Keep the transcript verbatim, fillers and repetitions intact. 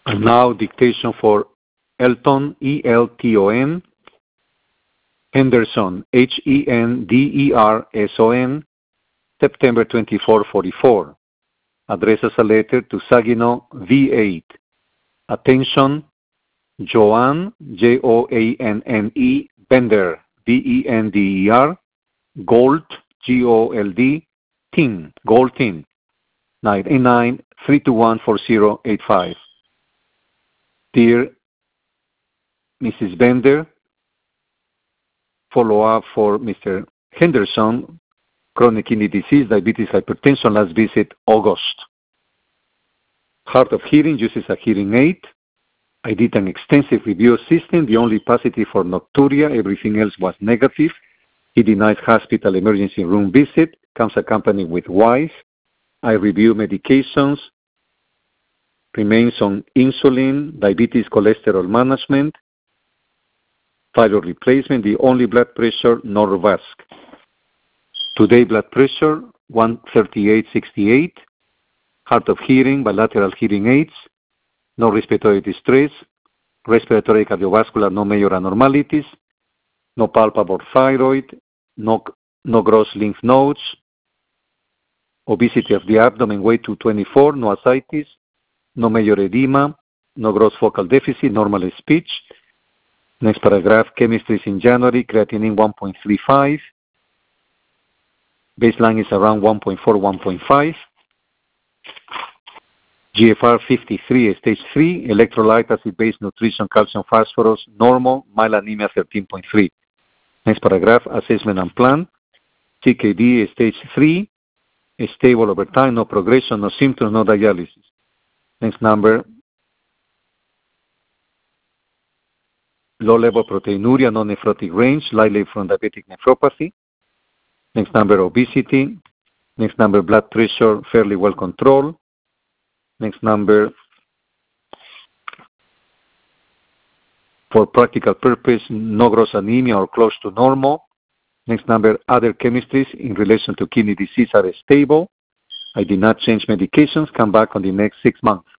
And now dictation for Elton, E L T O N, Henderson, H E N D E R S O N, September twenty-fourth, forty-four. Addresses a letter to Saginaw, V eight. Attention, Joanne, J O A N N E, Bender, B E N D E R, Gold, G O L D, Tin, Gold Tin, nine eight nine, three two one, four zero eight five. Dear Missus Bender, follow-up for Mister Henderson, chronic kidney disease, diabetes, hypertension, last visit August. Hard of hearing uses a hearing aid. I did an extensive review system, the only positive for nocturia, everything else was negative. He denies hospital emergency room visit, comes accompanied with wife. I review medications, remains on insulin, diabetes, cholesterol management, thyroid replacement, the only blood pressure, Norvasc. Today blood pressure, one thirty-eight sixty-eight, hard of hearing, bilateral hearing aids, no respiratory distress, respiratory cardiovascular, no major abnormalities, no palpable thyroid, no, no gross lymph nodes, obesity of the abdomen, weight two twenty-four, no ascites, no major edema, no gross focal deficit, normal speech. Next paragraph, chemistry is in January, creatinine one point three five, baseline is around one point four, one point five. G F R fifty-three, stage three, electrolyte, acid-base nutrition, calcium, phosphorus, normal, mild anemia thirteen point three. Next paragraph, assessment and plan. C K D, stage three, stable over time, no progression, no symptoms, no dialysis. Next number, low-level proteinuria, non-nephrotic range, likely from diabetic nephropathy. Next number, obesity. Next number, blood pressure, fairly well controlled. Next number, for practical purpose, no gross anemia or close to normal. Next number, other chemistries in relation to kidney disease are stable. I did not change medications. Come back on the next six months.